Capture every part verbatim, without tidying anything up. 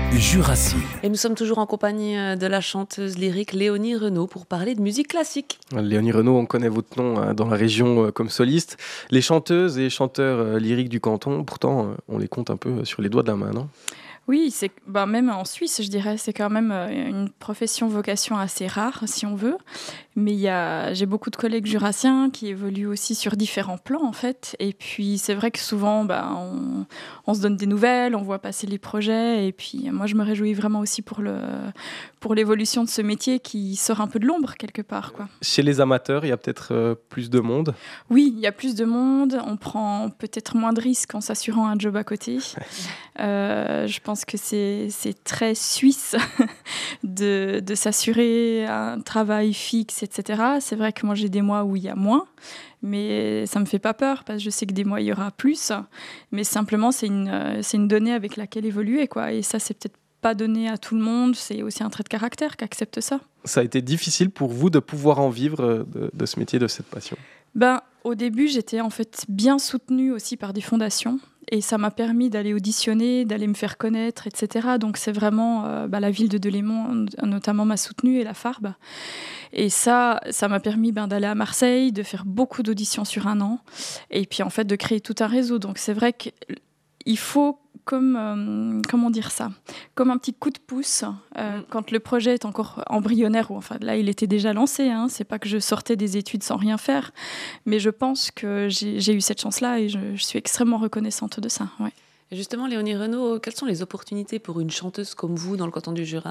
Jurassien. Et nous sommes toujours en compagnie de la chanteuse lyrique Léonie Renaud pour parler de musique classique. Léonie Renaud, on connaît votre nom dans la région comme soliste. Les chanteuses et chanteurs lyriques du canton, pourtant, on les compte un peu sur les doigts de la main, non ? Oui, c'est, bah même en Suisse, je dirais, c'est quand même une profession-vocation assez rare, si on veut. Mais il y a, j'ai beaucoup de collègues jurassiens qui évoluent aussi sur différents plans, en fait. Et puis, c'est vrai que souvent, bah, on, on se donne des nouvelles, on voit passer les projets. Et puis, moi, je me réjouis vraiment aussi pour, le, pour l'évolution de ce métier qui sort un peu de l'ombre, quelque part, quoi. Chez les amateurs, il y a peut-être euh, plus de monde ? Oui, il y a plus de monde. On prend peut-être moins de risques en s'assurant un job à côté. euh, je pense que c'est, c'est très suisse de, de s'assurer un travail fixe, et cetera. C'est vrai que moi, j'ai des mois où il y a moins, mais ça ne me fait pas peur parce que je sais que des mois, il y aura plus. Mais simplement, c'est une, c'est une donnée avec laquelle évoluer, quoi. Et ça, c'est peut-être pas donné à tout le monde. C'est aussi un trait de caractère qui accepte ça. Ça a été difficile pour vous de pouvoir en vivre de, de ce métier, de cette passion ? Ben, au début, j'étais en fait bien soutenue aussi par des fondations. Et ça m'a permis d'aller auditionner, d'aller me faire connaître, et cetera. Donc c'est vraiment euh, bah, la ville de Delémont, notamment, m'a soutenue, et la Farbe. Et ça, ça m'a permis ben, d'aller à Marseille, de faire beaucoup d'auditions sur un an, et puis en fait de créer tout un réseau. Donc c'est vrai qu'il faut, comme euh, comment dire ça, comme un petit coup de pouce euh, quand le projet est encore embryonnaire, ou enfin là il était déjà lancé. Hein, c'est pas que je sortais des études sans rien faire, mais je pense que j'ai, j'ai eu cette chance-là et je, je suis extrêmement reconnaissante de ça. Ouais. Et justement, Léonie Renaud, quelles sont les opportunités pour une chanteuse comme vous dans le canton du Jura ?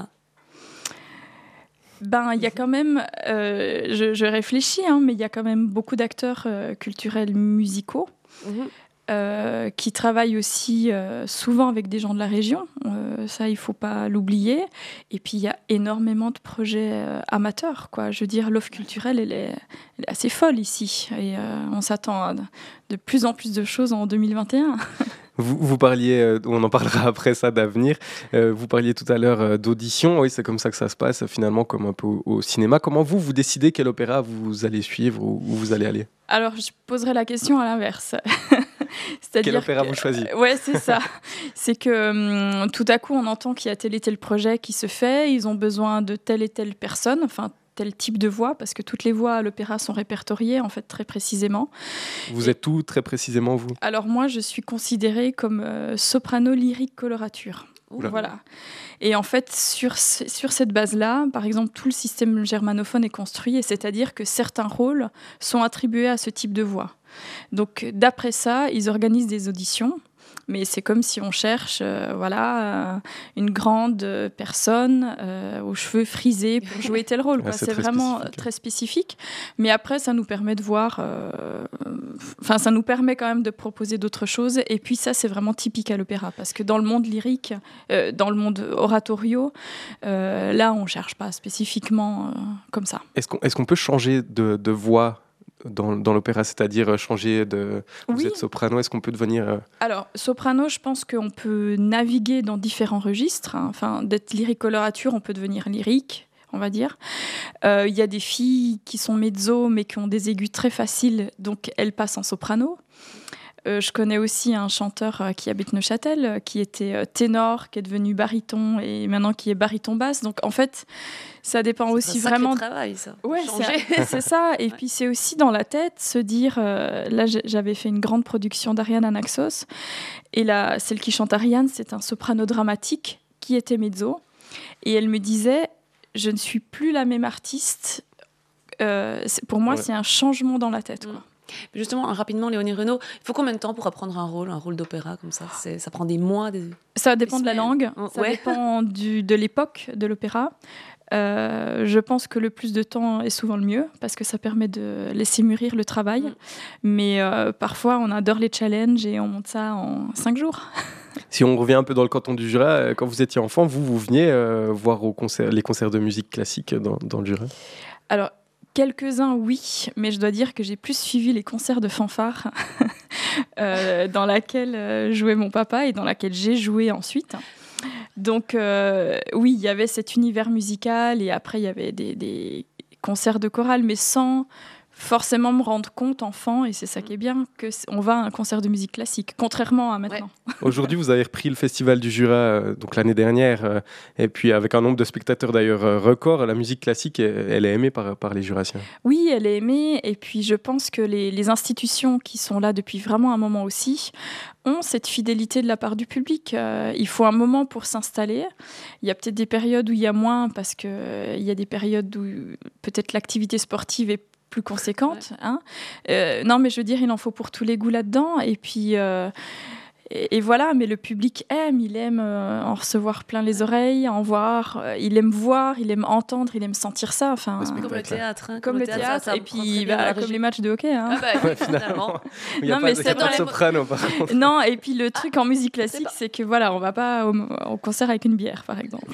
Ben, il y a quand même, euh, je, je réfléchis, hein, mais il y a quand même beaucoup d'acteurs euh, culturels musicaux. Mmh. Euh, qui travaillent aussi euh, souvent avec des gens de la région. Euh, ça, il ne faut pas l'oublier. Et puis, il y a énormément de projets euh, amateurs, quoi. Je veux dire, l'offre culturelle, elle est, elle est assez folle ici. Et euh, on s'attend à de plus en plus de choses en deux mille vingt et un. Vous, vous parliez, euh, on en parlera après ça, d'avenir. Euh, vous parliez tout à l'heure euh, d'audition. Oui, c'est comme ça que ça se passe, finalement, comme un peu au, au cinéma. Comment vous, vous décidez quel opéra vous allez suivre ou où vous allez aller ? Alors, je poserai la question à l'inverse. C'est-à-dire quel opéra que, vous choisissez ? Ouais, c'est ça. C'est que hum, tout à coup, on entend qu'il y a tel et tel projet qui se fait. Ils ont besoin de telle et telle personne, enfin tel type de voix, parce que toutes les voix à l'opéra sont répertoriées, en fait, très précisément. Vous et, êtes où, très précisément, vous ? Alors moi, je suis considérée comme euh, soprano lyrique colorature. Oula. Voilà. Et en fait, sur, sur cette base-là, par exemple, tout le système germanophone est construit, et c'est-à-dire que certains rôles sont attribués à ce type de voix. Donc, d'après ça, ils organisent des auditions. Mais c'est comme si on cherche euh, voilà, euh, une grande personne euh, aux cheveux frisés pour jouer tel rôle. Quoi. Ouais, c'est, c'est très vraiment spécifique. très spécifique. Mais après, ça nous permet de voir... Enfin, euh, ça nous permet quand même de proposer d'autres choses. Et puis ça, c'est vraiment typique à l'opéra. Parce que dans le monde lyrique, euh, dans le monde oratorio, euh, là, on ne cherche pas spécifiquement euh, comme ça. Est-ce qu'on, est-ce qu'on peut changer de, de voix Dans, dans l'opéra, c'est-à-dire changer de... Vous oui. êtes soprano, est-ce qu'on peut devenir... Euh... Alors, soprano, je pense qu'on peut naviguer dans différents registres. Hein. Enfin, d'être lyrique colorature, on peut devenir lyrique, on va dire. Il euh, y a des filles qui sont mezzo, mais qui ont des aigus très faciles, donc elles passent en soprano. Euh, je connais aussi un chanteur euh, qui habite Neuchâtel, euh, qui était euh, ténor, qui est devenu baryton et maintenant qui est baryton basse. Donc en fait, ça dépend c'est aussi un vraiment. C'est travail, ça. Ouais, c'est, c'est ça. Et ouais. Puis c'est aussi dans la tête se dire. Euh, là, j'avais fait une grande production d'Ariane à Naxos, et là, celle qui chante Ariane, c'est un soprano dramatique qui était mezzo, et elle me disait, je ne suis plus la même artiste. Euh, pour moi, ouais. C'est un changement dans la tête, quoi. Mmh. Justement, rapidement, Léonie Renaud, il faut combien de temps pour apprendre un rôle, un rôle d'opéra comme ça ? C'est, ça prend des mois des... Ça dépend des de la langue, oh, ça ouais. dépend du, de l'époque de l'opéra. Euh, je pense que le plus de temps est souvent le mieux, parce que ça permet de laisser mûrir le travail. Mm. Mais euh, parfois, on adore les challenges et on monte ça en cinq jours. Si on revient un peu dans le canton du Jura, quand vous étiez enfant, vous, vous veniez euh, voir au concert, les concerts de musique classique dans, dans le Jura ? Alors, quelques-uns, oui, mais je dois dire que j'ai plus suivi les concerts de fanfare euh, dans laquelle euh, jouait mon papa et dans laquelle j'ai joué ensuite. Donc, euh, oui, il y avait cet univers musical et après, il y avait des, des concerts de chorale, mais sans forcément me rendre compte, enfant, et c'est ça qui est bien, qu'on va à un concert de musique classique, contrairement à maintenant. Ouais. Aujourd'hui, vous avez repris le Festival du Jura euh, donc l'année dernière, euh, et puis avec un nombre de spectateurs d'ailleurs euh, record. La musique classique, elle, elle est aimée par, par les Jurassiens. Oui, elle est aimée, et puis je pense que les, les institutions qui sont là depuis vraiment un moment aussi ont cette fidélité de la part du public. Euh, il faut un moment pour s'installer. Il y a peut-être des périodes où il y a moins, parce qu'il euh, y a des périodes où peut-être l'activité sportive est plus conséquente. Ouais. Hein. Euh, non, mais je veux dire, il en faut pour tous les goûts là-dedans. Et puis, euh, et, et voilà, mais le public aime, il aime euh, en recevoir plein les oreilles, en voir, euh, il aime voir, il aime entendre, il aime sentir ça. Enfin, comme le théâtre. Hein, comme, comme le théâtre, théâtre ça, ça et puis bah, comme les matchs de hockey. Hein. Ah bah, ouais, finalement. Il n'y a non, pas, mais c'est dans les soprano, par contre. Non, et puis le truc en musique classique, c'est que voilà, on ne va pas au, au concert avec une bière, par exemple.